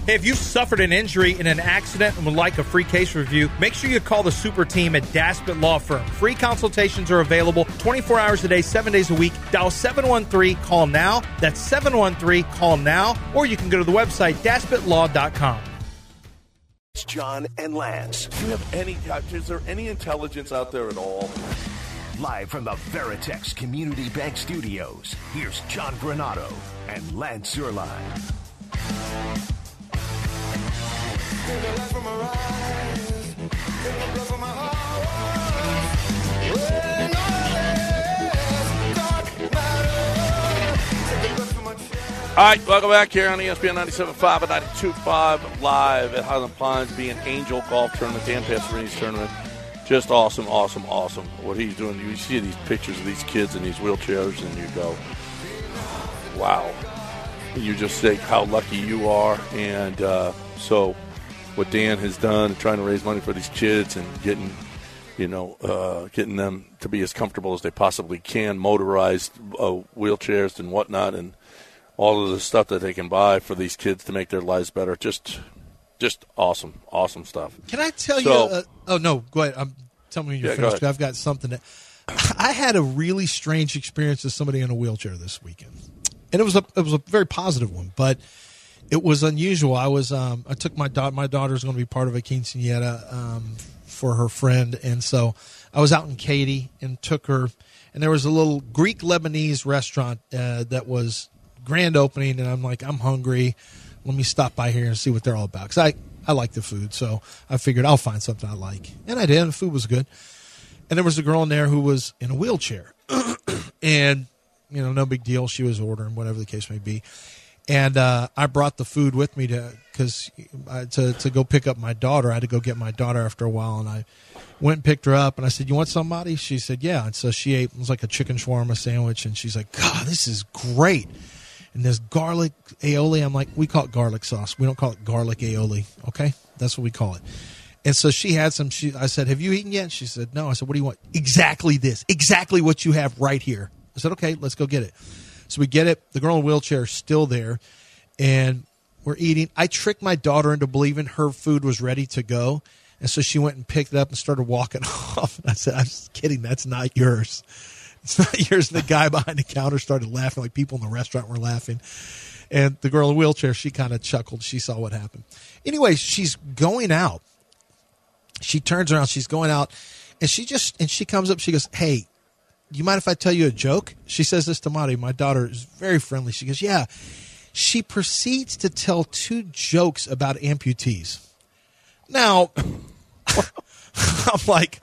Hey, if you've suffered an injury in an accident and would like a free case review, make sure you call the super team at Daspit Law Firm. Free consultations are available 24 hours a day, 7 days a week. Dial 713-CALL-NOW. That's 713-CALL-NOW. Or you can go to the website, DaspitLaw.com. It's John and Lance. Do you have any? Is there any intelligence out there at all? Live from the Veritex Community Bank Studios, here's John Granado and Lance Zierlein. All right, welcome back here on ESPN 97.5 and 92.5 live at Highland Pines, being Angel Golf Tournament, Dan Passerini's tournament. Just awesome, awesome, awesome what he's doing. You see these pictures of these kids in these wheelchairs, and you go, wow. You just say how lucky you are. And so what Dan has done, trying to raise money for these kids and getting them to be as comfortable as they possibly can, motorized wheelchairs and whatnot, and all of the stuff that they can buy for these kids to make their lives better. Just awesome, awesome stuff. Can I tell you? Oh, no, go ahead. Tell me when you're finished. I've got something. I had a really strange experience with somebody in a wheelchair this weekend. And it was a very positive one, but it was unusual. I took my daughter. My daughter's going to be part of a quinceañera for her friend, and so I was out in Katy and took her. And there was a little Greek Lebanese restaurant that was grand opening, and I'm like, I'm hungry. Let me stop by here and see what they're all about, because I like the food, so I figured I'll find something I like, and I did. And the food was good, and there was a girl in there who was in a wheelchair, and no big deal. She was ordering, whatever the case may be. And I brought the food with me to go pick up my daughter. I had to go get my daughter after a while, and I went and picked her up. And I said, "You want somebody?" She said, "Yeah." And so she ate. It was like a chicken shawarma sandwich, and she's like, "God, this is great." And there's garlic aioli. I'm like, we call it garlic sauce. We don't call it garlic aioli. Okay, that's what we call it. And so she had some. I said, "Have you eaten yet?" She said, "No." I said, "What do you want?" "Exactly this. Exactly what you have right here." I said, "Okay, let's go get it." So we get it. The girl in the wheelchair is still there, and we're eating. I tricked my daughter into believing her food was ready to go, and so she went and picked it up and started walking off. And I said, "I'm just kidding. That's not yours. It's not yours." And the guy behind the counter started laughing, like people in the restaurant were laughing. And the girl in the wheelchair, she kind of chuckled. She saw what happened. Anyway, she's going out. She turns around. She's going out, and she comes up. She goes, "Hey, do you mind if I tell you a joke?" She says this to Mari. My daughter is very friendly. She goes, "Yeah." She proceeds to tell 2 jokes about amputees. Now, I'm like,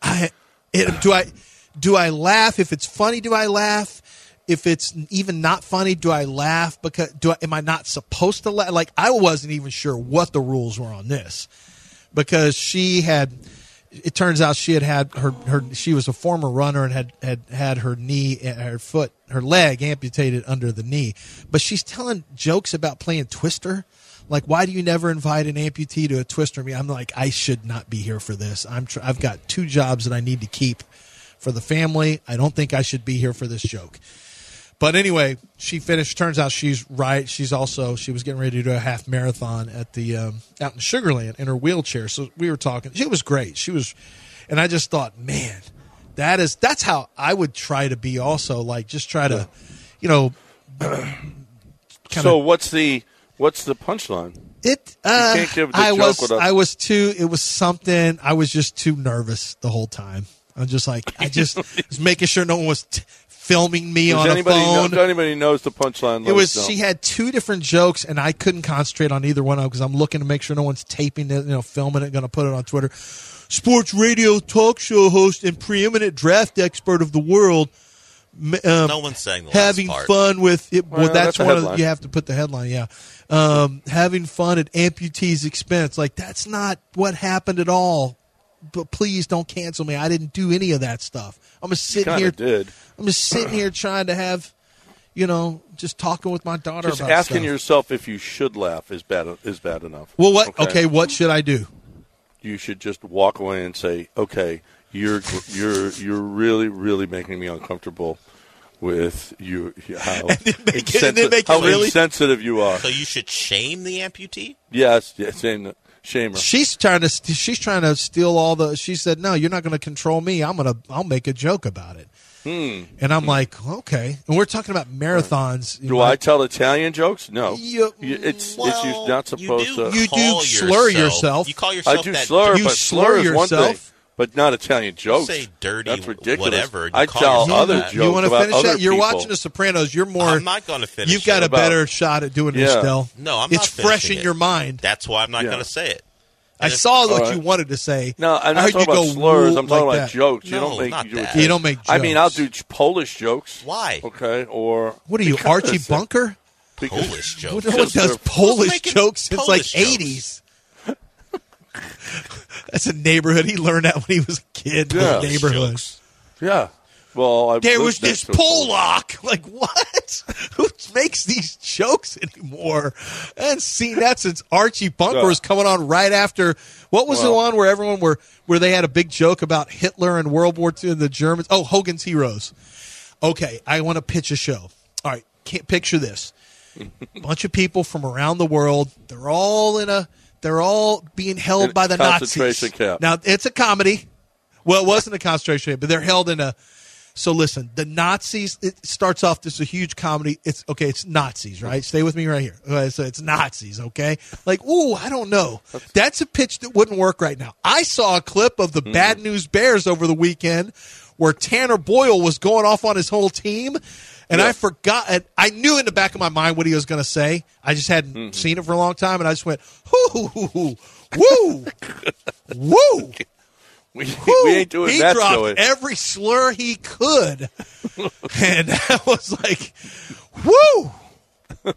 do I laugh? If it's funny, do I laugh? If it's even not funny, do I laugh? Because am I not supposed to laugh? Like, I wasn't even sure what the rules were on this, because she had. It turns out she had she was a former runner and had her knee, her leg amputated under the knee. But she's telling jokes about playing Twister. Like, why do you never invite an amputee to a Twister meet? I'm like, I should not be here for this. I've got 2 jobs that I need to keep for the family. I don't think I should be here for this joke. But anyway, she finished. Turns out she's right. She was getting ready to do a half marathon at the out in Sugar Land in her wheelchair. So we were talking. She was great. And I just thought, man, that's how I would try to be also. Like, just try to, So what's the punchline? You can't give the joke I was something. I was just too nervous the whole time. I was just like, was making sure no one was filming me on a phone. Anybody knows the punchline? She had 2 different jokes, and I couldn't concentrate on either one of them because I'm looking to make sure no one's taping it, filming it, going to put it on Twitter. Sports radio talk show host and preeminent draft expert of the world. No one's saying the having last part. Fun with it. Well, that's one of you have to put the headline. Yeah, having fun at amputees' expense. Like, that's not what happened at all. But please don't cancel me. I didn't do any of that stuff. I'm just sitting here. I'm just sitting here trying to have, just talking with my daughter. Just about asking stuff. yourself if you should laugh is bad enough. Well, what? Okay, what should I do? You should just walk away and say, "Okay, you're really, really making me uncomfortable. with you, how really insensitive you are. So you should shame the amputee? Yes, shame her. She's trying to steal all the. She said, "No, you're not going to control me. I'll make a joke about it." And I'm like, okay. And we're talking about marathons. Do I tell Italian jokes? No. It's you're not supposed to. You do slur yourself. You call yourself I do slur, you but slur is one thing. yourself. But not Italian jokes. You say dirty, that's ridiculous. whatever. I tell other jokes. You want to about finish other that? You're people. watching The Sopranos. You're more. I'm not going to finish. You've got a better shot at doing this, Del. No, I'm not. It's fresh in your mind. That's why I'm not going to say it. I saw what you wanted to say. No, I'm not talking about slurs. I'm talking about jokes. You don't make jokes. I mean, I'll do Polish jokes. Why? Okay, or what are you, Archie Bunker? Polish jokes. No one does Polish jokes since like 80s. That's a neighborhood. He learned that when he was a kid. Yeah. Neighborhood. Jokes. Yeah. Well, there was this Polak. Like, what? Who makes these jokes anymore? I haven't seen that since Archie Bunker was coming on right after. What was the one where everyone where they had a big joke about Hitler and World War II and the Germans? Oh, Hogan's Heroes. Okay, I want to pitch a show. All right, can't picture this. A bunch of people from around the world. They're all being held by the Nazis. Camp. Now, it's a comedy. Well, it wasn't a concentration camp, but they're held in a. So listen, the Nazis. It starts off. This is a huge comedy. It's okay. It's Nazis, right? Stay with me right here. Okay, so it's Nazis. Okay, like I don't know. That's a pitch that wouldn't work right now. I saw a clip of the Bad News Bears over the weekend where Tanner Boyle was going off on his whole team. And I forgot. I knew in the back of my mind what he was going to say. I just hadn't seen it for a long time, and I just went, woo, woo, woo. We ain't doing he that. He dropped every slur he could, and I was like, woo.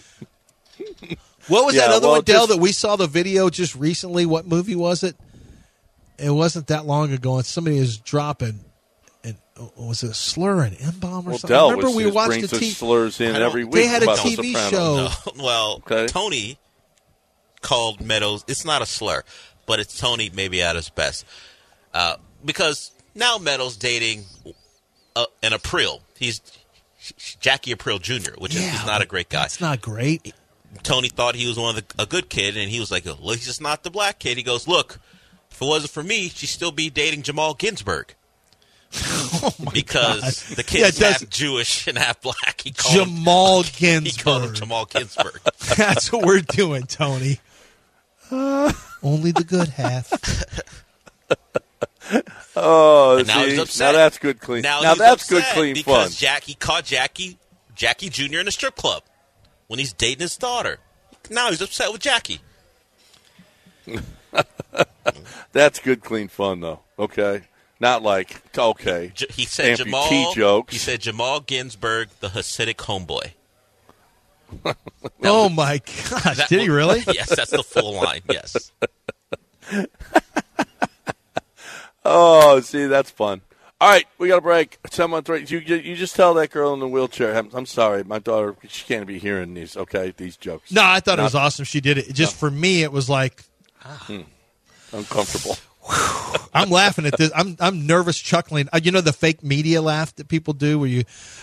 What was that other one, Del, that we saw the video just recently? What movie was it? It wasn't that long ago, and somebody was dropping. Was it a slur, an M-bomb or something? Del remember we watched the slurs in every week. They had a TV show. No. Well, Tony called Meadows. It's not a slur, but it's Tony maybe at his best. Because now Meadows dating an April. He's Jackie April Jr., which is he's not a great guy. That's not great. Tony thought he was a good kid, and he was like, look, he's just not the black kid. He goes, look, if it wasn't for me, she'd still be dating Jamal Ginsburg. Because the kid's half Jewish and half black. Jamal Ginsburg. He called him Jamal Ginsburg. That's what we're doing, Tony. Only the good half. Oh, and now he's upset. Now that's good, clean. Now that's good, clean fun. Because he caught Jackie Jr. in a strip club when he's dating his daughter. Now he's upset with Jackie. That's good, clean fun, though. Okay. Not like, okay, he said amputee jokes. He said Jamal Ginsburg, the Hasidic homeboy. Oh, my gosh. Did he really? Yes, that's the full line, yes. Oh, see, that's fun. All right, we got a break. 713. You just tell that girl in the wheelchair, I'm sorry, my daughter, she can't be hearing these jokes. No, I thought it was awesome she did it. Just for me, it was like... uncomfortable. I'm laughing at this. I'm nervous, chuckling. You know the fake media laugh that people do where you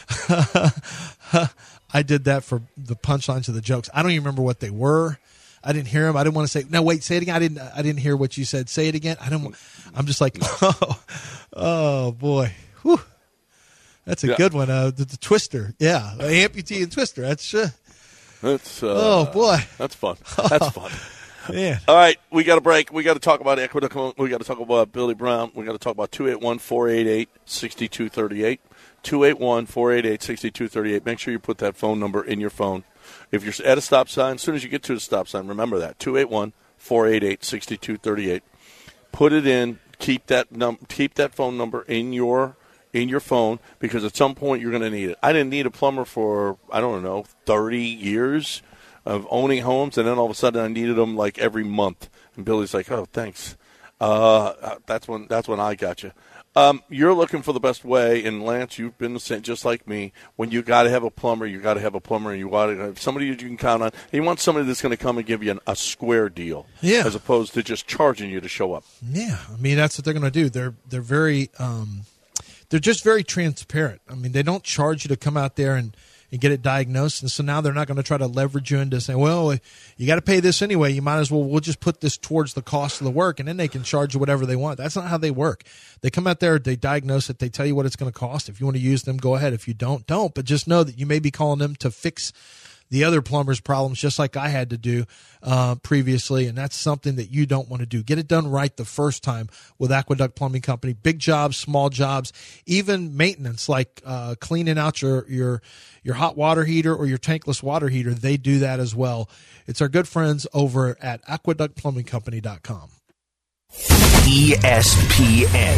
I did that for the punchlines of the jokes. I don't even remember what they were. I didn't hear them. I didn't want to say, no, wait, say it again. I didn't hear what you said. Say it again. I'm just like, oh boy. Whew. That's a good one. The Twister. Yeah. Amputee and Twister. That's oh boy. That's fun. That's fun. Yeah. All right, we got a break. We got to talk about Ecuador. We got to talk about Billy Brown. We got to talk about 281-488-6238. 281-488-6238. Make sure you put that phone number in your phone. If you're at a stop sign, as soon as you get to the stop sign, remember that. 281-488-6238. Put it in. Keep that phone number in your phone because at some point you're going to need it. I didn't need a plumber for 30 years of owning homes, and then all of a sudden I needed them like every month. And Billy's like, "Oh, thanks." That's when I got you. You're looking for the best way, and Lance, you've been the same, just like me. When you got to have a plumber, and you want to have somebody you can count on. And you want somebody that's going to come and give you a square deal, as opposed to just charging you to show up. Yeah, I mean that's what they're going to do. They're very they're just very transparent. I mean, they don't charge you to come out there and get it diagnosed. And so now they're not going to try to leverage you into saying, well, you got to pay this anyway. You might as well, we'll just put this towards the cost of the work, and then they can charge you whatever they want. That's not how they work. They come out there, they diagnose it, they tell you what it's going to cost. If you want to use them, go ahead. If you don't. But just know that you may be calling them to fix the other plumber's problems, just like I had to do previously, and that's something that you don't want to do. Get it done right the first time with Aqueduct Plumbing Company. Big jobs, small jobs, even maintenance like cleaning out your hot water heater or your tankless water heater. They do that as well. It's our good friends over at aqueductplumbingcompany.com. ESPN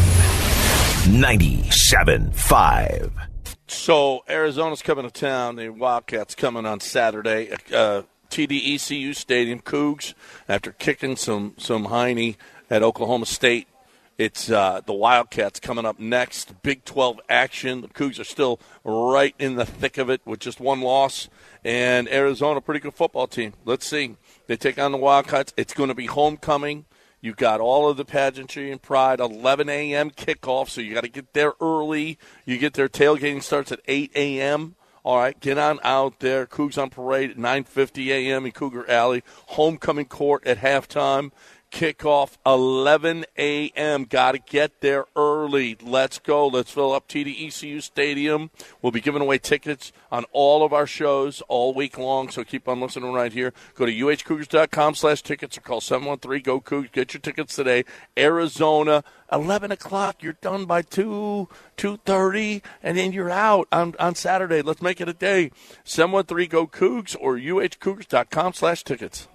97.5. So Arizona's coming to town. The Wildcats coming on Saturday. TD-ECU Stadium. Cougs, after kicking some hiney at Oklahoma State. It's the Wildcats coming up next. Big 12 action. The Cougs are still right in the thick of it with just one loss. And Arizona, pretty good football team. Let's see. They take on the Wildcats. It's going to be homecoming. You've got all of the pageantry and pride. 11 a.m. kickoff, so you got to get there early. You get there. Tailgating starts at 8 a.m. All right, get on out there. Cougs on parade at 9:50 a.m. in Cougar Alley. Homecoming court at halftime. Kickoff 11 a.m. Got to get there early. Let's go. Let's fill up TD-ECU Stadium. We'll be giving away tickets on all of our shows all week long, so keep on listening right here. Go to uhcougars.com/tickets or call 713-GO-COUGS. Get your tickets today. Arizona, 11 o'clock. You're done by 2:30, and then you're out on Saturday. Let's make it a day. 713-GO-COUGS or uhcougars.com/tickets.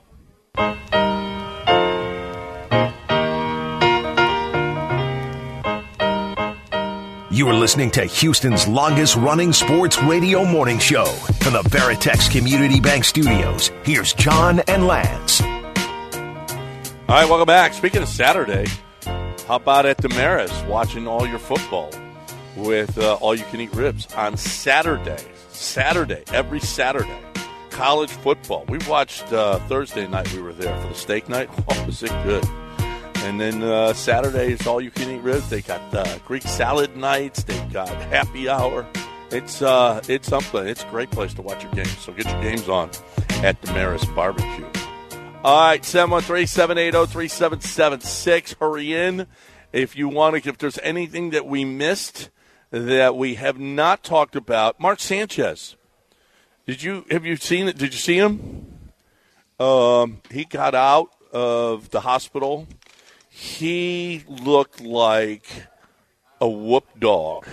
You are listening to Houston's longest-running sports radio morning show from the Veritex Community Bank Studios. Here's John and Lance. All right, welcome back. Speaking of Saturday, how about at Damaris watching all your football with all-you-can-eat ribs on Saturday, every Saturday. College football. We watched Thursday night. We were there for the steak night. Oh, was it good. And then Saturday is all-you-can-eat ribs. They got Greek salad nights. They've got happy hour. It's something. It's a great place to watch your games. So get your games on at Damaris Barbecue. All right, 713-780-3776. Hurry in if you want to. If there's anything that we missed that we have not talked about. Mark Sanchez. Have you seen it? Did you see him? He got out of the hospital. He looked like a whoop dog.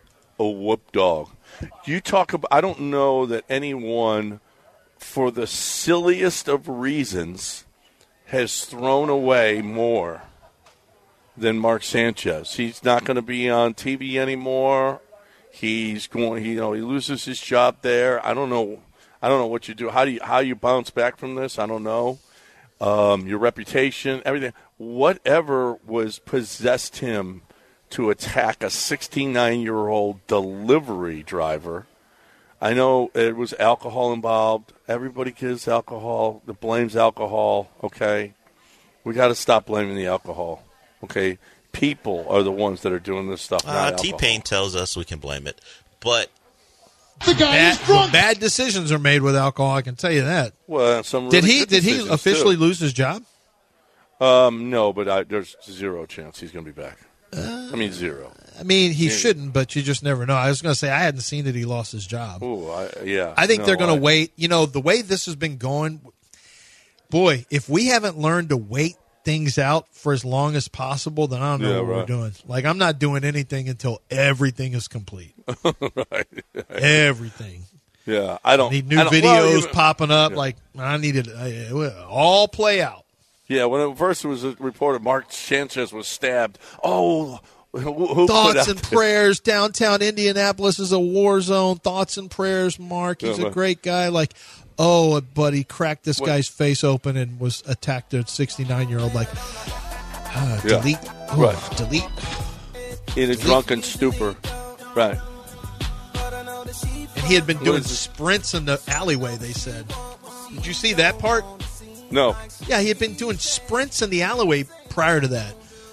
You talk about, I don't know that anyone, for the silliest of reasons, has thrown away more than Mark Sanchez. He's not going to be on TV anymore. He's going, he loses his job there. I don't know what you do. How you bounce back from this? I don't know. Your reputation, everything. Whatever was possessed him to attack a 69-year-old delivery driver. I know it was alcohol involved. Everybody gives alcohol, that blames alcohol, okay? We got to stop blaming the alcohol, okay? People are the ones that are doing this stuff, not T-Pain tells us we can blame it, but the guy is drunk. Bad decisions are made with alcohol, I can tell you that. Well, some really did he officially lose his job? No, but there's zero chance he's going to be back. Zero. He shouldn't, but you just never know. I was going to say I hadn't seen that he lost his job. Yeah. I think they're going to wait. The way this has been going, boy, if we haven't learned to wait things out for as long as possible, then I don't know what we're doing. Like, I'm not doing anything until everything is complete. Right. Everything. Yeah, I need new videos popping up. Yeah. Like, I needed all play out. Yeah, when it first was reported Mark Sanchez was stabbed. Oh, who thoughts and prayers. Downtown Indianapolis is a war zone. Thoughts and prayers, Mark. He's a great guy. Like, but he cracked this guy's face open and was attacked. A 69-year-old. Like, delete. Right. Delete. In a drunken stupor. Right. And he had been doing sprints in the alleyway, they said. Did you see that part? No. Yeah, he had been doing sprints in the alleyway prior to that.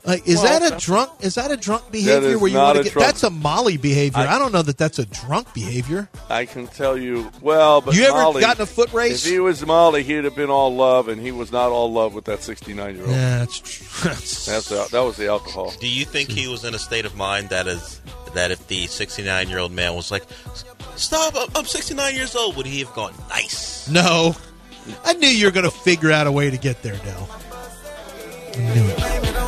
Like, is that a drunk behavior where you want to get? That's a Molly behavior. I don't know that that's a drunk behavior. I can tell you. Well, but you ever Molly, gotten a foot race? If he was Molly, he'd have been all love, and he was not all love with that 69-year-old. Yeah, that's true. That was the alcohol. Do you think he was in a state of mind that if the 69-year-old man was like, "Stop! I'm 69 years old," would he have gone, "Nice"? No, I knew you were going to figure out a way to get there, Dell. I knew it.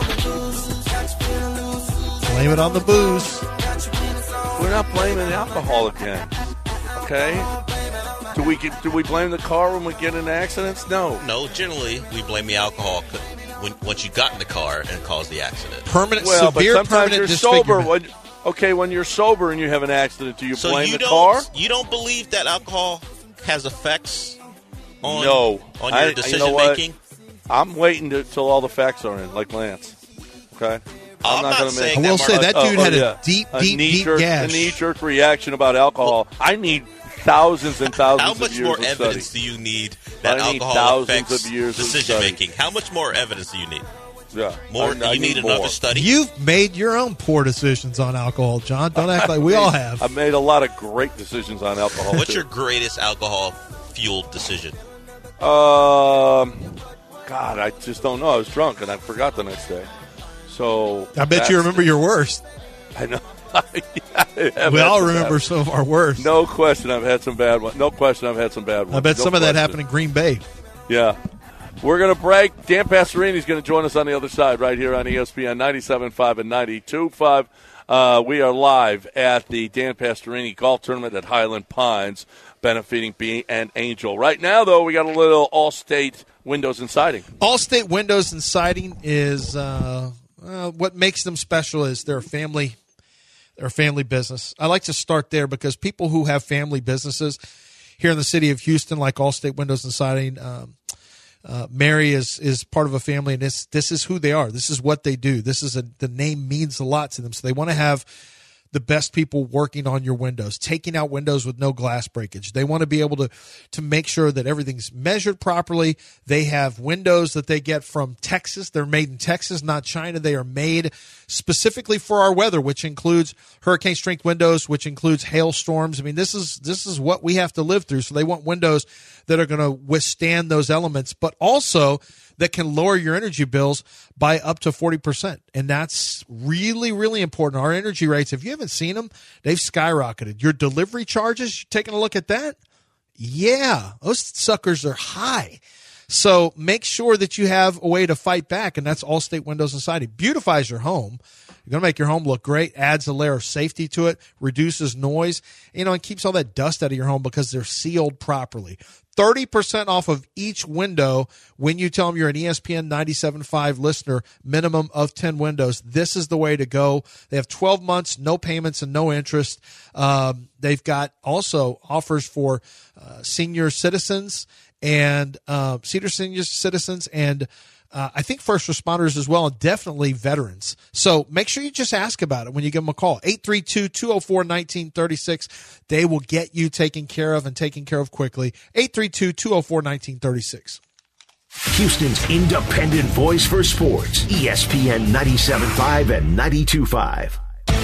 Blame it on the booze. We're not blaming the alcohol again. Okay? Do we blame the car when we get in accidents? No. No, generally we blame the alcohol once you got in the car and caused the accident. Severe permanent disfigurement. When you're sober and you have an accident, do you blame the car? You don't believe that alcohol has effects on your decision making? I'm waiting till all the facts are in, like Lance. Okay? I'm not going to make. I will say that dude had a deep gash. A knee-jerk reaction about alcohol. I need thousands and thousands of years of study. How much more evidence do you need that alcohol affects decision making? How much more evidence do you need? Yeah, you need another study. You've made your own poor decisions on alcohol, John. Don't act like we all have. I've made a lot of great decisions on alcohol. What's your greatest alcohol-fueled decision? God, I just don't know. I was drunk and I forgot the next day. So I bet you remember your worst. I know. We all remember some of our worst. No question, I've had some bad ones. I bet some of that happened in Green Bay. Yeah. We're going to break. Dan Pastorini is going to join us on the other side right here on ESPN 97.5 and 92.5. We are live at the Dan Pastorini Golf Tournament at Highland Pines, benefiting B&A Angel. Right now, though, we got a little Allstate Windows and Siding. Allstate Windows and Siding is what makes them special is they're a family business. I like to start there because people who have family businesses here in the city of Houston, like Allstate Windows and Siding, Mary is part of a family, and this is who they are. This is what they do. The name means a lot to them. So they want to have the best people working on your windows, taking out windows with no glass breakage. They want to be able to make sure that everything's measured properly. They have windows that they get from Texas. They're made in Texas, not China. They are made specifically for our weather, which includes hurricane strength windows, which includes hailstorms. I mean, this is what we have to live through. So they want windows that are going to withstand those elements, but also that can lower your energy bills by up to 40%. And that's really, really important. Our energy rates, if you haven't seen them, they've skyrocketed. Your delivery charges, you taking a look at that? Yeah, those suckers are high. So make sure that you have a way to fight back, and that's Allstate Windows and Siding. Beautifies your home. You're going to make your home look great, adds a layer of safety to it, reduces noise, and keeps all that dust out of your home because they're sealed properly. 30% off of each window when you tell them you're an ESPN 97.5 listener, minimum of 10 windows. This is the way to go. They have 12 months, no payments, and no interest. They've got also offers for senior citizens and senior citizens and I think first responders as well, and definitely veterans. So make sure you just ask about it when you give them a call. 832-204-1936. They will get you taken care of and taken care of quickly. 832-204-1936. Houston's independent voice for sports. ESPN 97.5 and 92.5.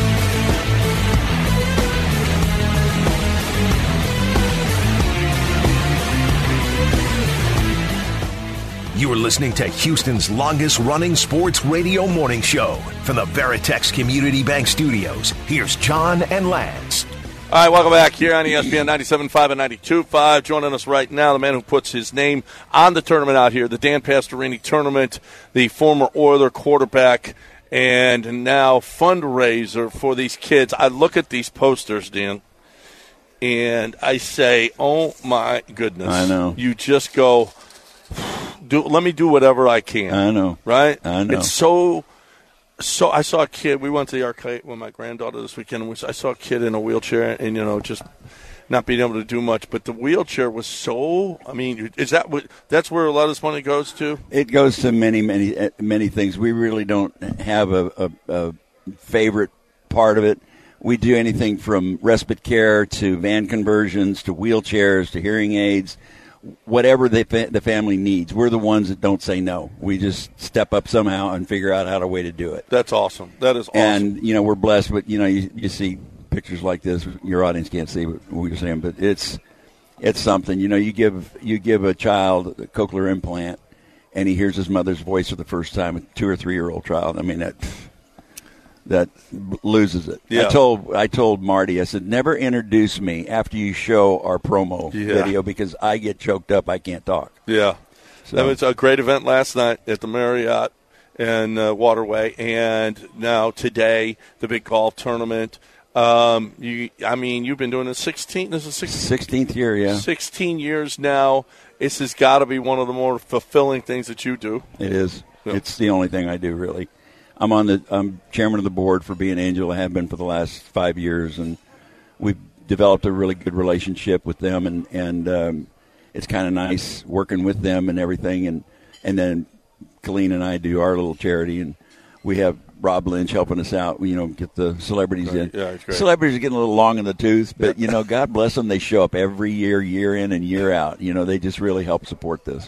You are listening to Houston's longest-running sports radio morning show. From the Veritex Community Bank Studios, here's John and Lance. All right, welcome back here on ESPN 97.5 and 92.5. Joining us right now, the man who puts his name on the tournament out here, the Dan Pastorini Tournament, the former Oiler quarterback, and now fundraiser for these kids. I look at these posters, Dan, and I say, oh, my goodness. I know. You just go... let me do whatever I can. I know. Right? I know. It's so I saw a kid. We went to the arcade with my granddaughter this weekend, and I saw a kid in a wheelchair and, just not being able to do much. But the wheelchair was so, is that's where a lot of this money goes to? It goes to many, many, many things. We really don't have a favorite part of it. We do anything from respite care to van conversions to wheelchairs to hearing aids. whatever the family needs. We're the ones that don't say no. We just step up somehow and figure out how to way to do it. That's awesome. That is awesome. And, we're blessed with, you see pictures like this. Your audience can't see what we're saying, but it's something. You give a child a cochlear implant, and he hears his mother's voice for the first time, a 2 or 3 year old child. I mean, that loses it. Yeah. I told Marty, I said, never introduce me after you show our promo video because I get choked up. I can't talk. Yeah. So. That was a great event last night at the Marriott and Waterway, and now today the big golf tournament. You've been doing this 16th year, yeah. 16 years now. This has got to be one of the more fulfilling things that you do. It is. Yeah. It's the only thing I do, really. I'm chairman of the board for Be an Angel. I have been for the last 5 years, and we've developed a really good relationship with them, and it's kind of nice working with them and everything. And then Colleen and I do our little charity, and we have Rob Lynch helping us out, get the celebrities in. Yeah, it's great. Celebrities are getting a little long in the tooth, but, God bless them. They show up every year, year in and year out. They just really help support this.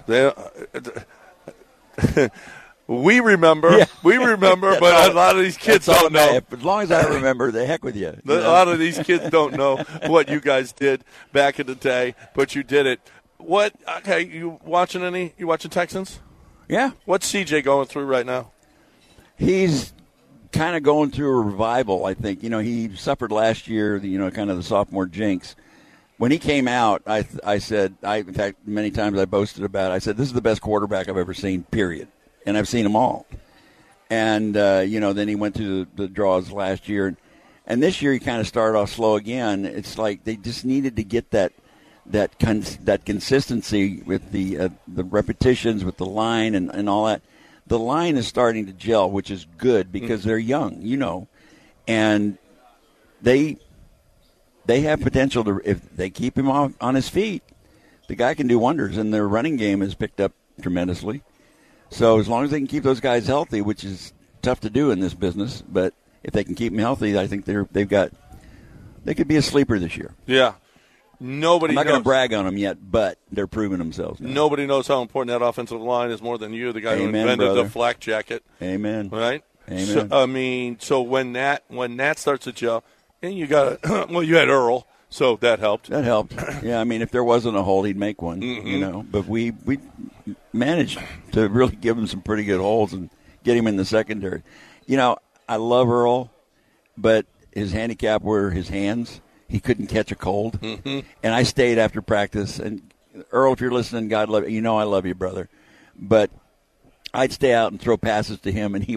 We remember, but a lot of these kids don't know. As long as I remember, the heck with you. A lot of these kids don't know what you guys did back in the day, but you did it. You watching Texans? Yeah. What's CJ going through right now? He's kind of going through a revival, I think. He suffered last year, kind of the sophomore jinx. When he came out, I said, in fact, many times I boasted about it. I said, this is the best quarterback I've ever seen, period. And I've seen them all. And, then he went through the draws last year. And this year he kind of started off slow again. It's like they just needed to get that consistency with the repetitions, with the line and all that. The line is starting to gel, which is good because they're young, and they have potential to, if they keep him on his feet, the guy can do wonders, and their running game has picked up tremendously. So as long as they can keep those guys healthy, which is tough to do in this business, but if they can keep them healthy, I think they could be a sleeper this year. Yeah. I'm not going to brag on them yet, but they're proving themselves now. Nobody knows how important that offensive line is more than you, the guy who invented the flak jacket. Amen. Right? Amen. So when that starts to gel, and you got you had Earl, so that helped. That helped. Yeah, if there wasn't a hole, he'd make one. But we managed to really give him some pretty good holes and get him in the secondary. I love Earl, but his handicap were his hands. He couldn't catch a cold. Mm-hmm. And I stayed after practice. And, Earl, if you're listening, God love you. I love you, brother. But I'd stay out and throw passes to him, and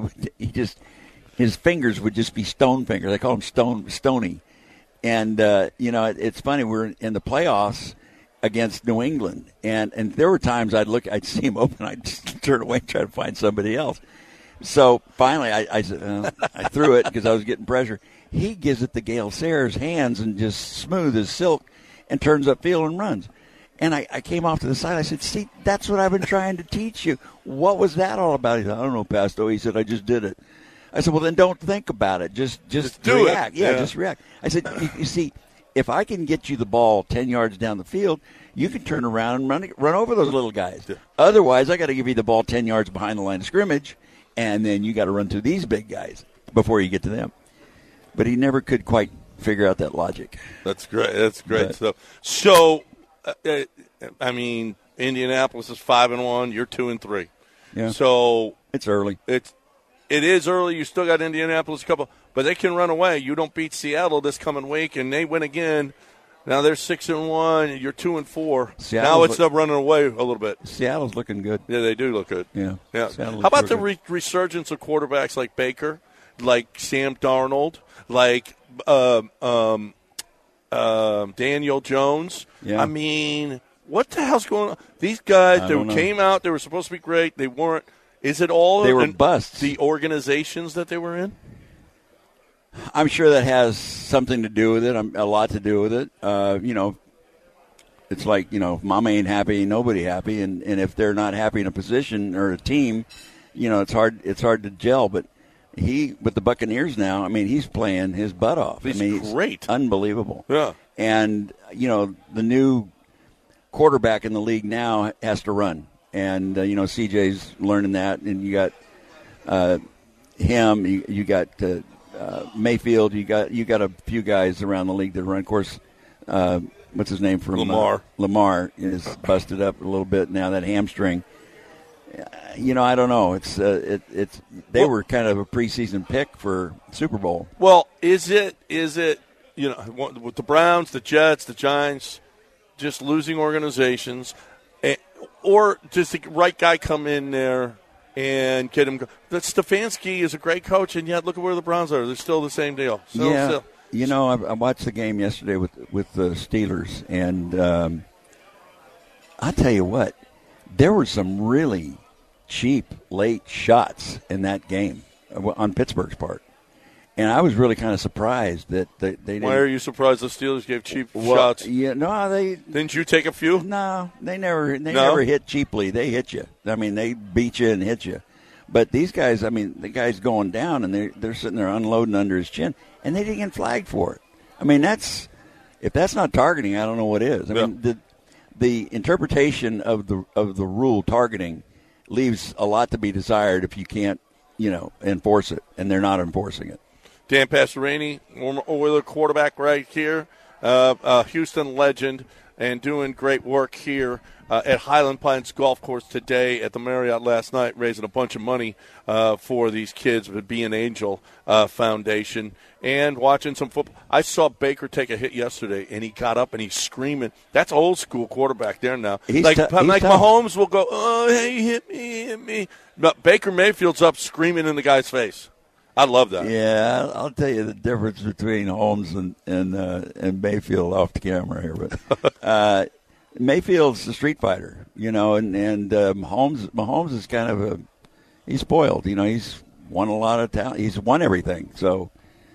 his fingers would just be stone fingers. I call them stony. And, it's funny. We're in the playoffs against New England. And there were times I'd see him open, I'd just turn away and try to find somebody else. So finally I said, I threw it because I was getting pressure. He gives it to Gale Sayers' hands and just smooth as silk and turns upfield and runs. And I came off to the side. I said, see, that's what I've been trying to teach you. What was that all about? He said, I don't know, Pasto. He said, I just did it. I said, well, then don't think about it. Just do react. It. Yeah, just react. I said, you see, if I can get you the ball 10 yards down the field, you can turn around and run over those little guys. Yeah. Otherwise, I got to give you the ball 10 yards behind the line of scrimmage, and then you got to run through these big guys before you get to them. But he never could quite figure out that logic. That's great. That's great stuff. So, Indianapolis is 5-1. You're 2-3. Yeah. So it's early. It is early. You still got Indianapolis a couple, but they can run away. You don't beat Seattle this coming week, and they win again. Now they're 6-1. You're 2-4. Now it's running away a little bit. Seattle's looking good. Yeah, they do look good. Yeah. How about the resurgence of quarterbacks like Baker, like Sam Darnold, like Daniel Jones? Yeah. What the hell's going on? These guys came out. They were supposed to be great. They weren't. Is it all? They were busts. The organizations that they were in. I'm sure that has something to do with it. A lot to do with it. It's like, if mama ain't happy, ain't nobody happy, and if they're not happy in a position or a team, it's hard to gel. But with the Buccaneers now, he's playing his butt off. He's great, unbelievable. Yeah, and the new quarterback in the league now has to run. And, CJ's learning that. And you got him, you got Mayfield, you got a few guys around the league that run. Of course, what's his name from Lamar? Lamar is busted up a little bit now, that hamstring. I don't know. They were kind of a preseason pick for Super Bowl. Well, is it with the Browns, the Jets, the Giants, just losing organizations, or does the right guy come in there and get him? That Stefanski is a great coach, and yet look at where the Browns are. They're still the same deal. Still. I watched the game yesterday with the Steelers, and I'll tell you what, there were some really cheap late shots in that game on Pittsburgh's part. And I was really kind of surprised that they didn't. Why are you surprised the Steelers gave cheap shots? Yeah, no, didn't you take a few? No, they never hit cheaply. They hit you. I mean, they beat you and hit you. But these guys, the guy's going down, and they're sitting there unloading under his chin, and they didn't get flagged for it. I mean, if that's not targeting, I don't know what is. I mean, the interpretation of the rule targeting leaves a lot to be desired if you can't, enforce it, and they're not enforcing it. Dan Pastorini, Oiler quarterback right here, Houston legend, and doing great work here at Highland Pines Golf Course today, at the Marriott last night, raising a bunch of money for these kids with Be an Angel Foundation, and watching some football. I saw Baker take a hit yesterday, and he got up and he's screaming. That's old school quarterback there now. Like Mahomes will go, oh, hey, hit me. But Baker Mayfield's up screaming in the guy's face. I love that. Yeah, I'll tell you the difference between Holmes and Mayfield off the camera here, but Mayfield's the street fighter, and Mahomes is kind of he's spoiled. He's won a lot of talent. He's won everything, so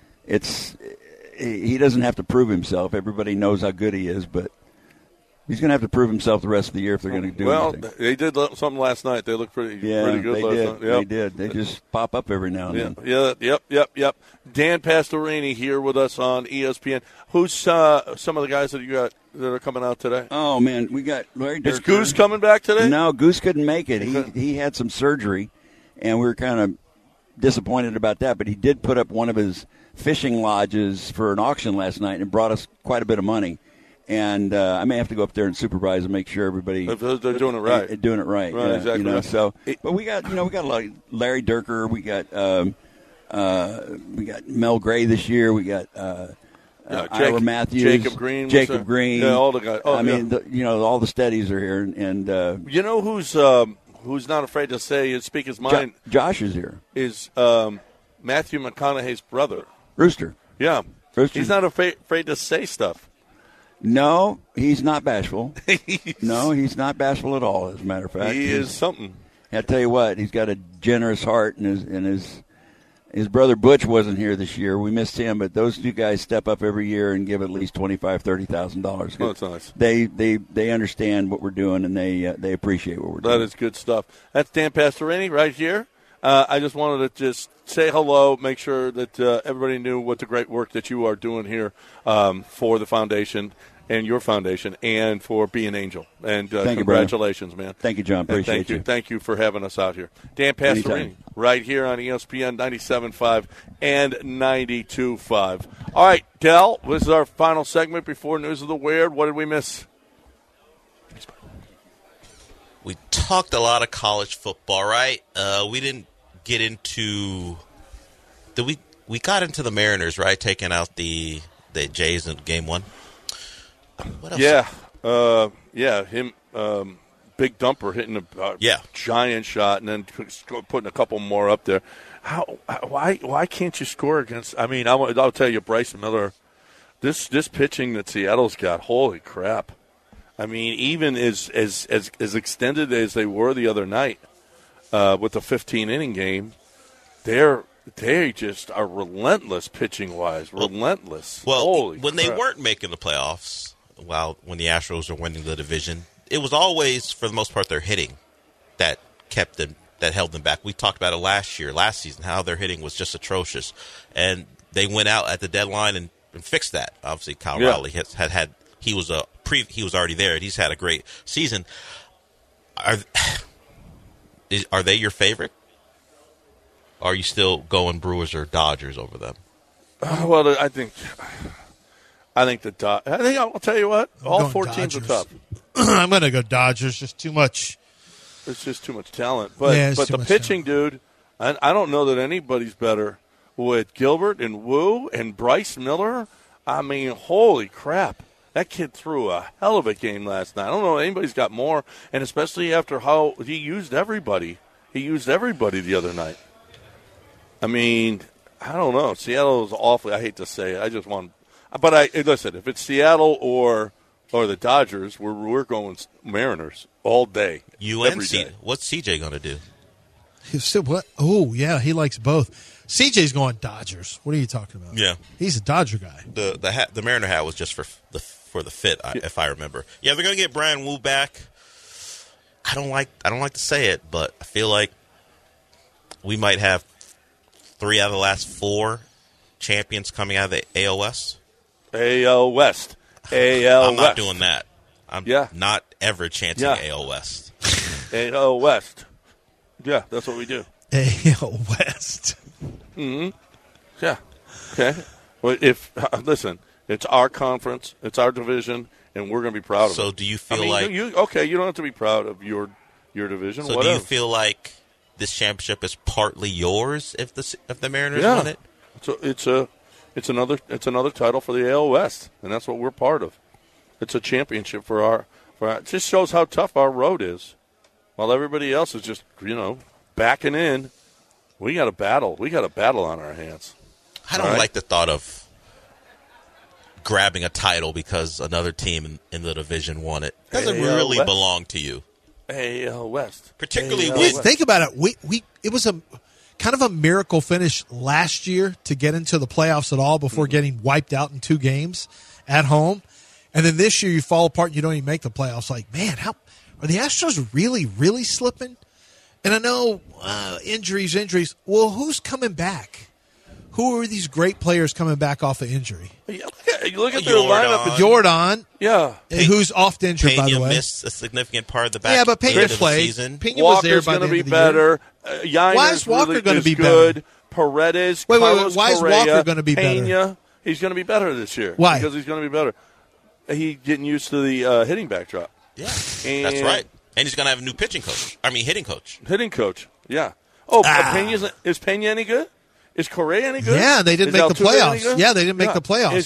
he doesn't have to prove himself. Everybody knows how good he is, but he's going to have to prove himself the rest of the year if they're going to do anything. Well, they did something last night. They looked pretty good they last did. night. Yep. They did. They just pop up every now and then. Yep. Dan Pastorini here with us on ESPN. Who's some of the guys that you got that are coming out today? Oh, man, we got Larry Durker. Is Goose coming back today? No, Goose couldn't make it. He had some surgery, and we were kind of disappointed about that, but he did put up one of his fishing lodges for an auction last night and brought us quite a bit of money. And I may have to go up there and supervise and make sure everybody they're doing it right. Right, yeah, exactly. Right. So, but we got a lot of Larry Durker. We got Mel Gray this year. We got Ira Matthews, Jacob Green. Yeah, all the guys. All the steadies are here, and who's not afraid to say and speak his mind. Josh is here. Is Matthew McConaughey's brother, Rooster? Yeah, Rooster. He's not afraid to say stuff. No, he's not bashful. No, he's not bashful at all. As a matter of fact, he is something. I tell you what, he's got a generous heart, and his brother Butch wasn't here this year. We missed him, but those two guys step up every year and give at least $25,000-$30,000. Oh, that's nice. They understand what we're doing, and they appreciate what we're doing. That is good stuff. That's Dan Pastorini right here. I just wanted to just say hello, make sure that everybody knew what the great work that you are doing here for the foundation and your foundation and for Be an Angel. And congratulations, man. Thank you, John. Appreciate you. Thank you for having us out here. Dan Pastorini, right here on ESPN 97.5 and 92.5. All right, Del, this is our final segment before News of the Weird. What did we miss? We talked a lot of college football, right? We didn't get into we got into the Mariners, right? Taking out the Jays in game one. What else? Yeah, him, big dumper hitting a giant shot, and then putting a couple more up there. Why can't you score against? I mean, I'll tell you, Bryson Miller. This pitching that Seattle's got, holy crap! I mean, even as extended as they were the other night with the 15-inning game, they just are relentless pitching-wise. Relentless. Well, holy when crap. They weren't making the playoffs, when the Astros were winning the division, it was always, for the most part, their hitting that held them back. We talked about it last season, how their hitting was just atrocious. And they went out at the deadline and fixed that. Obviously, Kyle Rowley he was a he was already there. He's had a great season. Are they your favorite? Are you still going Brewers or Dodgers over them? Well, I think I'll tell you what. All 4 teams are tough. I'm going to go Dodgers. Just too much. It's just too much talent. But the pitching, dude, I don't know that anybody's better with Gilbert and Wu and Bryce Miller. I mean, holy crap. That kid threw a hell of a game last night. I don't know if anybody's got more, and especially after how he used everybody. He used everybody the other night. I mean, I don't know. Seattle is awfully. I hate to say it. I just want. But listen. If it's Seattle or the Dodgers, we're going Mariners all day. Every day. What's CJ going to do? What? Oh yeah, he likes both. CJ's going Dodgers. What are you talking about? Yeah, he's a Dodger guy. The Mariner hat was just for the fit, if I remember. Yeah, they're going to get Brian Wu back. I don't like to say it, but I feel like we might have 3 out of the last 4 champions coming out of the AL West. AL West. I'm not doing that. I'm not ever chanting AL West. AL West. Yeah, that's what we do. AL West. Mm-hmm. Yeah. Okay. Well, listen, it's our conference, it's our division, and we're going to be proud of it. So do you feel like you don't have to be proud of your division. So whatever. Do you feel like this championship is partly yours if the Mariners win it? So it's another title for the AL West, and that's what we're part of. It's a championship for our. It just shows how tough our road is. While everybody else is just backing in, we got a battle. We got a battle on our hands. I don't like the thought of grabbing a title because another team in the division won it. It doesn't really belong to you. AL West. Particularly think about it. It was a kind of a miracle finish last year to get into the playoffs at all before getting wiped out in 2 games at home. And then this year you fall apart and you don't even make the playoffs. Like, man, how are the Astros really, really slipping? And I know injuries. Well, who's coming back? Who are these great players coming back off of injury? You look at their lineup. Jordan. Yeah. Who's oft injured, by the way. Pena missed a significant part of the back. Yeah, but Pena played. Pena was there by the end of the year. Why is Walker going to be good? Paredes. Wait. Why is Walker going to be better? Pena. He's going to be better this year. Why? Because he's going to be better. He's getting used to the hitting backdrop. Yeah, that's right. And he's going to have a new hitting coach. Hitting coach, yeah. Oh, is Pena any good? Is Correa any good? Yeah, they didn't make the playoffs. Yeah, they didn't make the playoffs.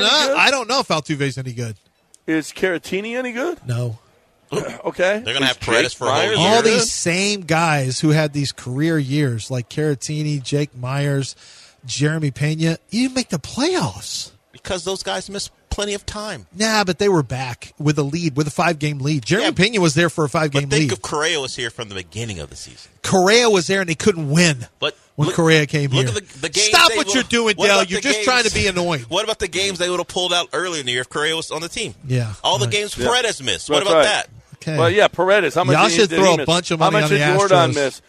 I don't know if Altuve's any good. Is Caratini any good? No. Okay. They're going to have Paredes for a whole year. All these same guys who had these career years, like Caratini, Jake Myers, Jeremy Pena, you didn't make the playoffs. Because those guys missed plenty of time. Nah, but they were back with a 5-game lead. Jeremy Pena was there for a 5-game lead. But think if Correa was here from the beginning of the season. Correa was there and they couldn't win when Correa came here. Look at the games. Stop what you're doing, Dale. You're just trying to be annoying. What about the games they would have pulled out earlier in the year if Correa was on the team? Yeah. All the games Paredes missed. What about that? Okay. Well, yeah, Paredes. How much y'all should throw a bunch of money on the Astros. How much did Jordan miss?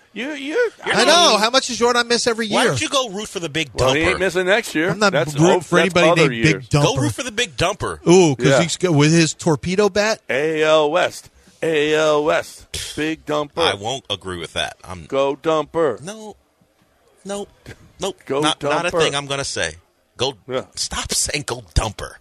I know. How much does Jordan miss every year? Why don't you go root for the big dumper? Well, he ain't missing next year. I'm not rooting for anybody named Big Dumper. Go root for the big dumper. Ooh, because he's good with his torpedo bat. AL West. Big dumper. I won't agree with that. Go dumper. No. Go dumper. Not a thing I'm going to say. Stop saying go dumper.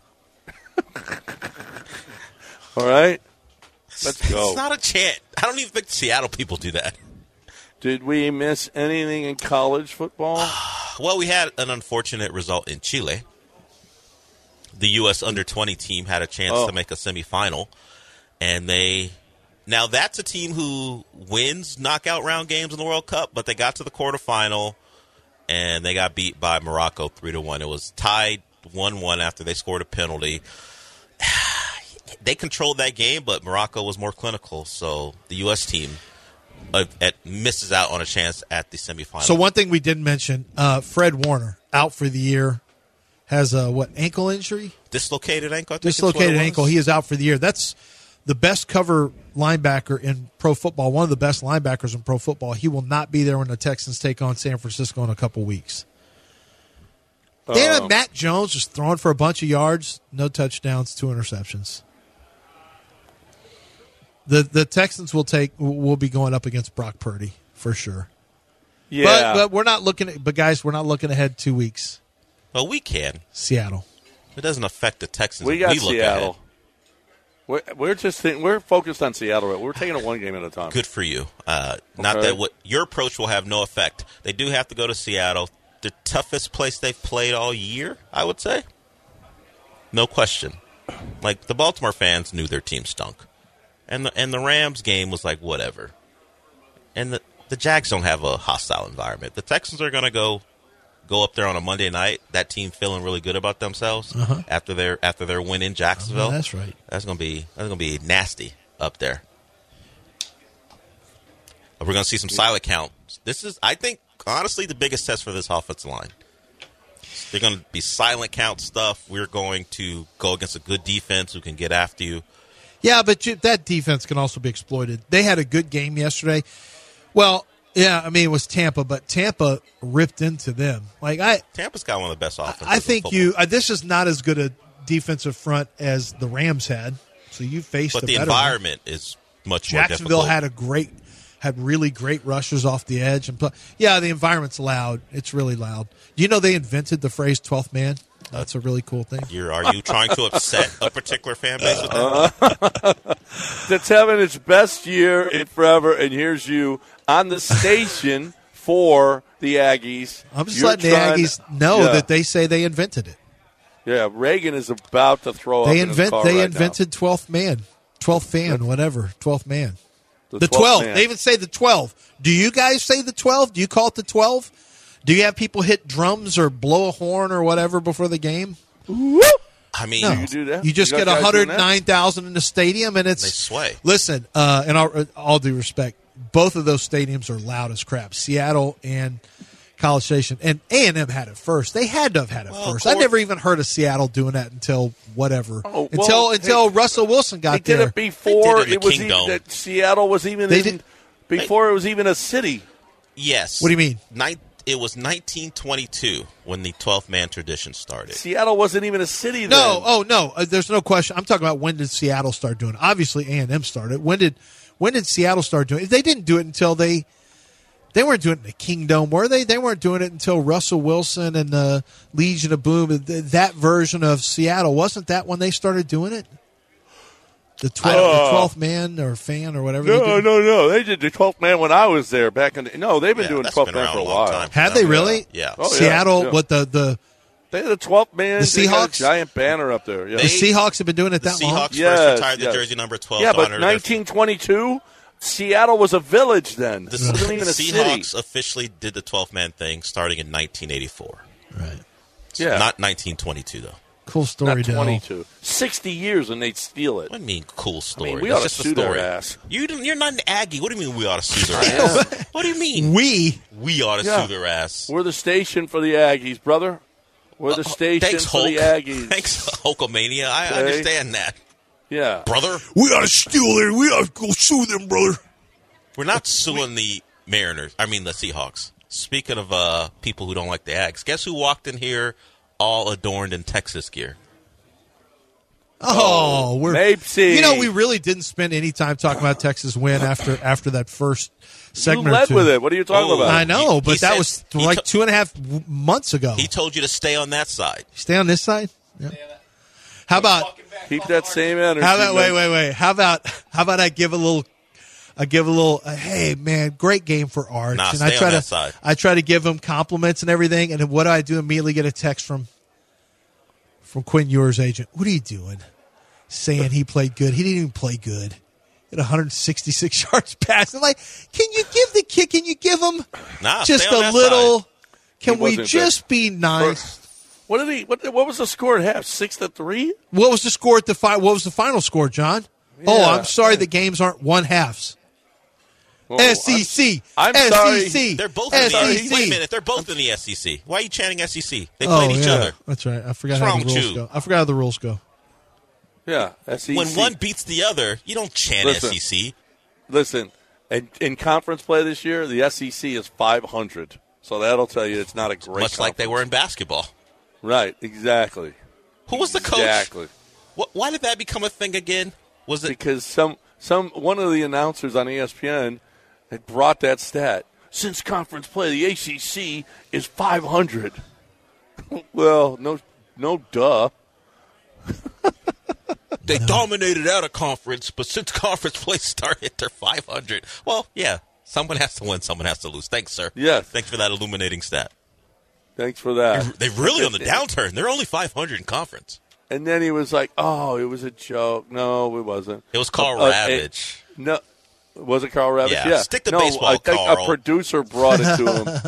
All right. Let's go. It's not a chant. I don't even think Seattle people do that. Did we miss anything in college football? Well, we had an unfortunate result in Chile. The U.S. under-20 team had a chance to make a semifinal. And now that's a team who wins knockout round games in the World Cup, but they got to the quarterfinal, and they got beat by Morocco 3-1. It was tied 1-1 after they scored a penalty. They controlled that game, but Morocco was more clinical, so the U.S. team misses out on a chance at the semifinal. So one thing we didn't mention, Fred Warner, out for the year, has a, ankle injury? Dislocated ankle? Dislocated ankle. He is out for the year. That's the best cover linebacker in pro football, one of the best linebackers in pro football. He will not be there when the Texans take on San Francisco in a couple weeks. They had Matt Jones just throwing for a bunch of yards, no touchdowns, 2 interceptions. The Texans will be going up against Brock Purdy for sure. Yeah, but we're not looking at. But guys, we're not looking ahead 2 weeks. Well, we can. Seattle. It doesn't affect the Texans. We got look Seattle. We're focused on Seattle. We're taking it one game at a time. Good for you. Not that your approach will have no effect. They do have to go to Seattle, the toughest place they've played all year, I would say. No question. Like, the Baltimore fans knew their team stunk, and the Rams game was like whatever. And the Jags don't have a hostile environment. The Texans are going to go up there on a Monday night. That team feeling really good about themselves after their win in Jacksonville. Oh, that's right. That's gonna be nasty up there. We're gonna see some silent count. This is, I think, honestly, the biggest test for this offensive line. They're gonna be silent count stuff. We're going to go against a good defense who can get after you. Yeah, but that defense can also be exploited. They had a good game yesterday. Well, yeah, I mean, it was Tampa, but Tampa ripped into them. Tampa's got one of the best offenses. I think this is not as good a defensive front as the Rams had. So you faced but the better environment is much more Jacksonville difficult. had really great rushers off the edge, and the environment's loud. It's really loud. Do you know they invented the phrase 12th man? That's a really cool thing. Are you trying to upset a particular fan base with that? That's having its best year in forever, and here's you on the station for the Aggies. I'm just letting the Aggies know that they say they invented it. Yeah, Reagan is about to throw up in his car They right invented 12th man, 12th fan, whatever, 12th man. The 12. Man. They even say the 12. Do you guys say the 12? Do you call it the 12? Do you have people hit drums or blow a horn or whatever before the game? I mean, no. You do that? You just get 109,000 in the stadium, and it's they sway. Listen, in all due respect, both of those stadiums are loud as crap. Seattle and College Station, and A&M had it first. They had to have had it first. I never even heard of Seattle doing that until whatever. Until Russell Wilson got there. They did it before it was even that Seattle was even before it was even a city. Yes. What do you mean? It was 1922 when the 12th man tradition started. Seattle wasn't even a city then. No. There's no question. I'm talking about when did Seattle start doing it. Obviously, A&M started. When did Seattle start doing it? They didn't do it until they weren't doing it in the Kingdome, were they? They weren't doing it until Russell Wilson and the Legion of Boom. That version of Seattle, wasn't that when they started doing it? The 12th man or fan or whatever. No. They did the 12th man when I was there back in. They've been doing 12th man for a while. Have they really? Yeah. Seattle, yeah. What the they had a 12th man. The Seahawks, giant banner up there. Yeah. The Seahawks have been doing it that long. The Seahawks first retired the jersey number 12. Yeah, but 1922. Seattle was a village then. The wasn't even a Seahawks city. officially did the 12th man thing starting in 1984. Right. Yeah. Not 1922 though. Cool story, Not 22. 60 years and they'd steal it. What do you mean, cool story? We ought to just sue a story. their ass. You're not an Aggie. What do you mean we ought to sue their ass? What do you mean? We ought to sue their ass. We're the station for the Aggies, brother. We're the station thanks, for Hulk. the Aggies. Thanks, Hulkamania. I understand that. Yeah. Brother. we ought to steal it. We ought to go sue them, brother. We're not suing the Seahawks. Speaking of people who don't like the Ags, guess who walked in here all adorned in Texas gear? We're Mapesy. we really didn't spend any time talking about Texas win after that first segment. You led with it. What are you talking about? I know, He but that said- was he like 2.5 months ago. He told you to stay on that side. Stay on this side. Yeah. How about Keep that same energy. wait. How about I give a little hey man, great game for Arch. Nah, and stay on that side. I try to give him compliments and everything, and then what do I do? Immediately get a text from Quinn Ewers' agent. What are you doing? Saying he played good. He didn't even play good. He had 166 yards passing. Like, can you give the kid? Can you give him just stay on a that little? side. Can we just be nice? What was the score at half? 6-3? What was the score at the what was the final score, John? Yeah. I'm sorry, the games aren't 1/2. SEC. I'm SEC. sorry. They're both in the SEC. Wait a minute. They're both in the SEC. Why are you chanting SEC? They played each other. That's right. I forgot What's how wrong the with rules you? go. I forgot how the rules go. Yeah, SEC. When one beats the other, you don't chant SEC. Listen, in conference play this year, the SEC is 500. So that'll tell you it's not a great Much like they were in basketball. Right, exactly. Who was the coach? Exactly. Why did that become a thing again? Was it Because one of the announcers on ESPN had brought that stat. Since conference play, the ACC is 500. Well, no, duh. They dominated out of conference, but since conference play started, they're 500. Well, yeah, someone has to win, someone has to lose. Thanks, sir. Yes. Thanks for that illuminating stat. Thanks for that. They're really on the downturn. They're only 500 in conference. And then he was like, "Oh, it was a joke." No, it wasn't. It was Carl Ravitch. No. Was it Carl Ravitch? Yeah. Stick to baseball, I think Carl. a producer brought it to him.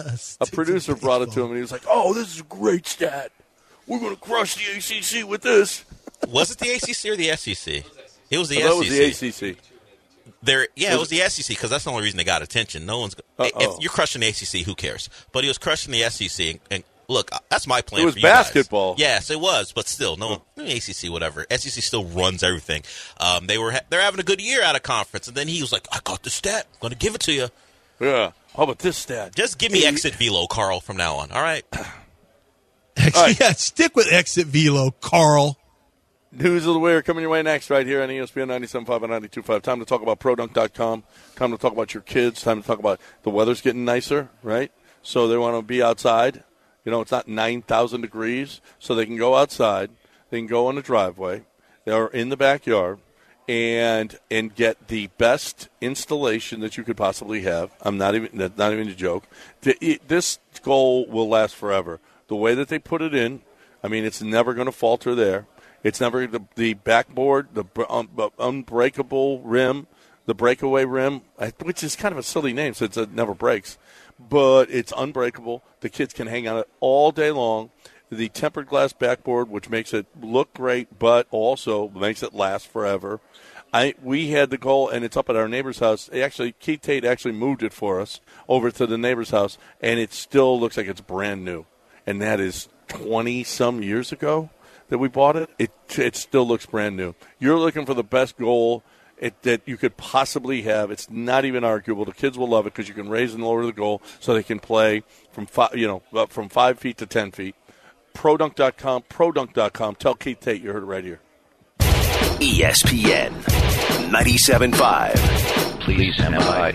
And he was like, "Oh, this is a great stat. We're going to crush the ACC with this." Was it the ACC or the SEC? It was the SEC. That was the ACC. It was the SEC because that's the only reason they got attention. No one's. If you're crushing the ACC, who cares? But he was crushing the SEC. And look, that's my plan. It was for you basketball. Guys. Yes, it was, but still, no ACC, whatever. SEC still runs everything. They're having a good year out of conference, and then he was like, "I got the stat. I'm going to give it to you." Yeah. How about this stat? Just give me exit velo, Carl, from now on. All right. Yeah, stick with exit velo, Carl. News of the Weird coming your way next right here on ESPN 97.5 and 92.5. Time to talk about ProDunk.com. Time to talk about your kids. Time to talk about the weather's getting nicer, right? So they want to be outside. You know, it's not 9,000 degrees, so they can go outside. They can go on the driveway. They're in the backyard and get the best installation that you could possibly have. That's not even a joke. This goal will last forever. The way that they put it in, I mean, it's never going to falter there. It's never the backboard, the unbreakable rim, the breakaway rim, which is kind of a silly name since it never breaks. But it's unbreakable. The kids can hang on it all day long. The tempered glass backboard, which makes it look great, but also makes it last forever. We had the goal, and it's up at our neighbor's house. Keith Tate actually moved it for us over to the neighbor's house, and it still looks like it's brand new. And that is 20-some years ago that we bought it. It still looks brand new. You're looking for the best goal that you could possibly have. It's not even arguable. The kids will love it because you can raise and lower the goal so they can play from 5 feet to 10 feet. ProDunk.com, ProDunk.com. Tell Keith Tate you heard it right here. ESPN 97.5. Please stand by.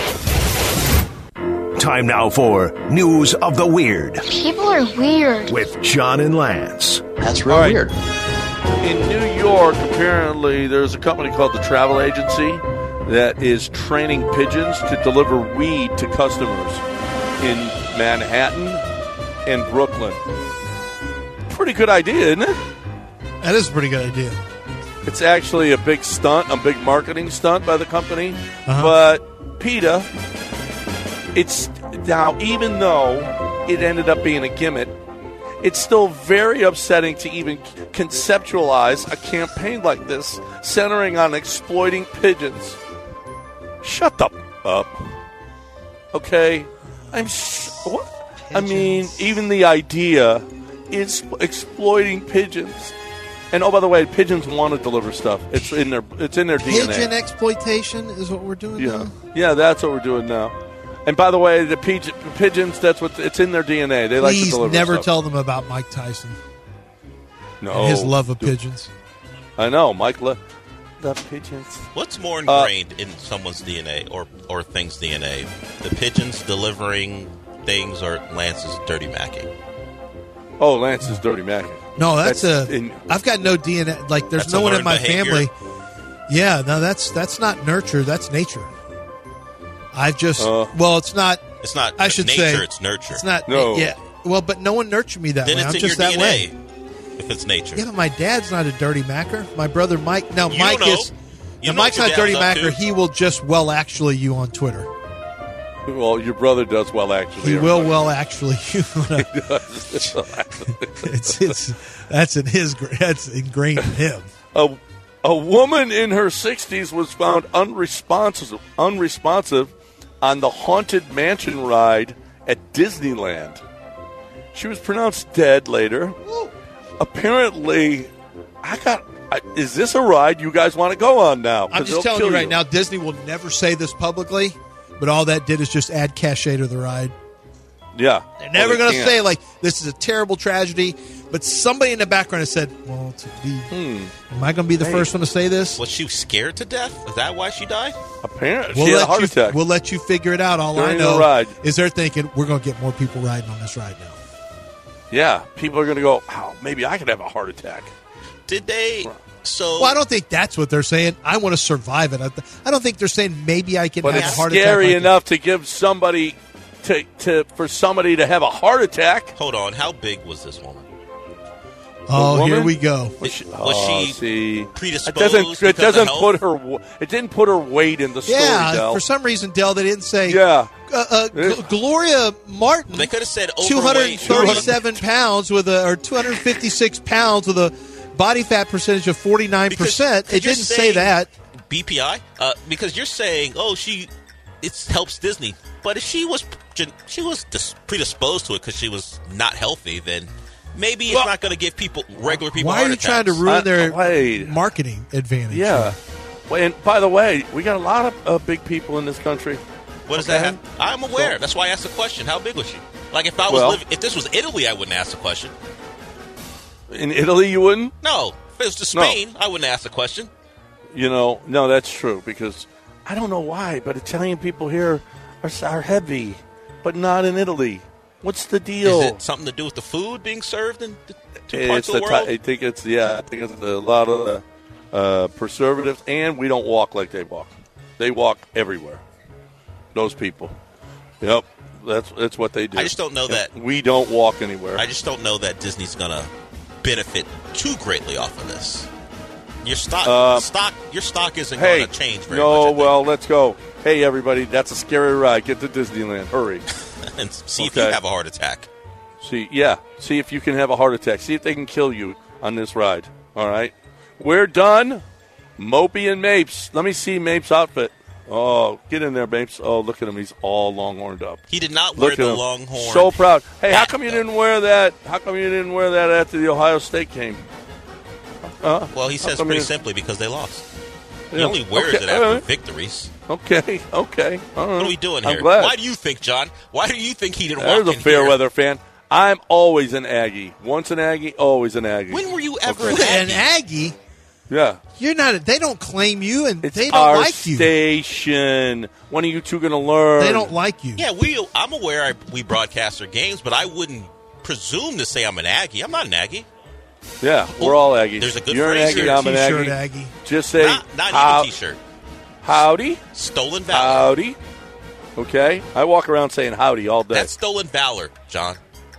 Time now for News of the Weird. People are weird. With John and Lance. That's real weird. In New York, apparently, there's a company called the Travel Agency that is training pigeons to deliver weed to customers in Manhattan and Brooklyn. Pretty good idea, isn't it? That is a pretty good idea. It's actually a big stunt, a big marketing stunt by the company. But PETA, it's now, even though it ended up being a gimmick, it's still very upsetting to even conceptualize a campaign like this centering on exploiting pigeons. Shut the up. Okay? What? I mean, even the idea is exploiting pigeons. And, oh, by the way, pigeons want to deliver stuff. It's in their DNA. Pigeon exploitation is what we're doing now? Yeah, that's what we're doing now. And by the way, the pigeons, it's in their DNA. They like to deliver Please never stuff. tell them about Mike Tyson. No. And his love of pigeons. I know. Mike loves pigeons. What's more ingrained in someone's DNA or things' DNA? The pigeons delivering things or Lance's dirty macking? Oh, Lance's dirty macking. No, I've got no DNA. Like, there's That's no a one in learned my behavior. family. Yeah, no, that's not nurture. That's nature. I've just it's not. It's not. I should nature, say it's nurture. It's not. No. Yeah. Well, but no one nurtured me that Then way. it's I'm in just your that DNA. way. If it's nature. Yeah, but my dad's not a dirty macker. My brother Mike. No, You Mike don't know. is. You Now, know Mike's what not your dirty dad's up macker. to. He will just actually you on Twitter. Well, your brother does well, actually. He will actually you. That's ingrained in him. A woman in her 60s was found unresponsive on the Haunted Mansion ride at Disneyland. She was pronounced dead later. Apparently, is this a ride you guys want to go on now? I'm just telling you right now, Disney will never say this publicly, but all that did is just add cachet to the ride. Yeah. They're never going to say, like, this is a terrible tragedy. But somebody in the background has said, well, am I going to be the first one to say this? Was she scared to death? Is that why she died? Apparently. She had a heart attack. We'll let you figure it out. All During I know the ride. is they're thinking, we're going to get more people riding on this ride now. Yeah. People are going to go, oh, maybe I could have a heart attack. Did they? Well, I don't think that's what they're saying. I want to survive it. I don't think they're saying maybe I can have a heart attack. But it's scary enough to give somebody for somebody to have a heart attack. Hold on. How big was this woman? Oh, here we go. Was she predisposed? It doesn't put her. It didn't put her weight in the story. Yeah, Del. for some reason, Del, they didn't say. Yeah. Gloria Martin. They could have said 237 pounds or 256 pounds with a body fat percentage of 49%. It didn't say that. BPI? Because you're saying, it helps Disney. But if she was predisposed to it because she was not healthy, then maybe it's not going to give regular people. Why are you trying to ruin their marketing advantage? Yeah. And by the way, we got a lot of big people in this country. What does that have? I'm aware. That's why I asked the question. How big was she? Like if I was if this was Italy, I wouldn't ask the question. In Italy, you wouldn't? No. If it was to Spain, I wouldn't ask the question. No, that's true because I don't know why, but Italian people here are heavy, but not in Italy. What's the deal? Is it something to do with the food being served in two parts of the world? I think it's a lot of preservatives, and we don't walk like they walk. They walk everywhere. Those people. Yep, that's what they do. I just don't know that we don't walk anywhere. I just don't know that Disney's gonna benefit too greatly off of this. Your stock isn't going to change very much. Well, let's go. Hey, everybody, that's a scary ride. Get to Disneyland. Hurry. And see if you have a heart attack. See if you can have a heart attack. See if they can kill you on this ride. All right? We're done. Mopey and Mapes. Let me see Mapes' outfit. Oh, get in there, Mapes. Oh, look at him. He's all longhorned up. He did not wear the longhorn. So proud. Hey, how come you didn't wear that? How come you didn't wear that after the Ohio State game? Well, he says pretty simply because they lost. He only wears it after victories. Okay. What are we doing here? Glad. Why do you think, John? Why do you think he didn't walk in There's a fair weather fan. I'm always an Aggie. Once an Aggie, always an Aggie. When were you ever an Aggie? Yeah. You're not. They don't claim you, and it's they don't like you. It's our station. When are you two going to learn? They don't like you. Yeah, I'm aware we broadcast their games, but I wouldn't presume to say I'm an Aggie. I'm not an Aggie. Yeah, we're all Aggies. There's a good You're phrase an Aggie, here. I'm an Aggie. Just say, not even T-shirt. Howdy. Stolen valor. Howdy. Okay? I walk around saying howdy all day. That's stolen valor, John.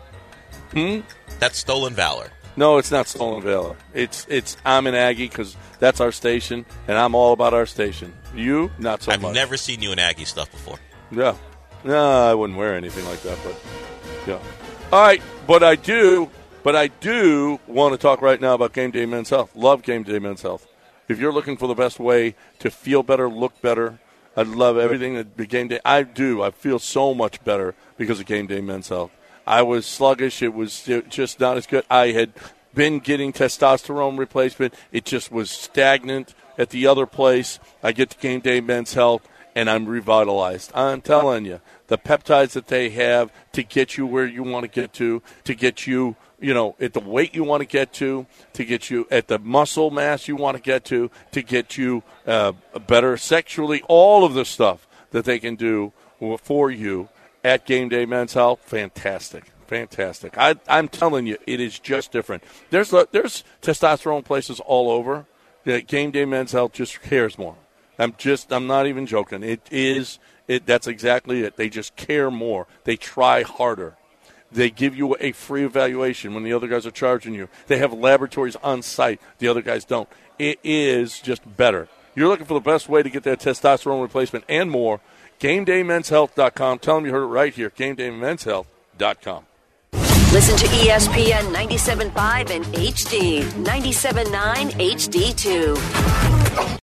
That's stolen valor. No, it's not stolen valor. It's I'm an Aggie because that's our station, and I'm all about our station. You, not so much. I've never seen you in Aggie stuff before. Yeah. No, I wouldn't wear anything like that, but yeah. All right, but I do want to talk right now about Game Day Men's Health. Love Game Day Men's Health. If you're looking for the best way to feel better, look better, I love everything that the Game Day. I do. I feel so much better because of Game Day Men's Health. I was sluggish. It was just not as good. I had been getting testosterone replacement. It just was stagnant at the other place. I get to Game Day Men's Health, and I'm revitalized. I'm telling you, the peptides that they have to get you where you want to get you, at the weight you want to get you at the muscle mass you want to get you better sexually, all of the stuff that they can do for you at Game Day Men's Health. Fantastic. I'm telling you, it is just different. There's testosterone places all over. Game Day Men's Health just cares more. I'm not even joking. That's exactly it. They just care more. They try harder. They give you a free evaluation when the other guys are charging you. They have laboratories on site. The other guys don't. It is just better. You're looking for the best way to get that testosterone replacement and more. GameDayMen'sHealth.com. Tell them you heard it right here. GameDayMen'sHealth.com. Listen to ESPN 97.5 and HD, 97.9 HD2.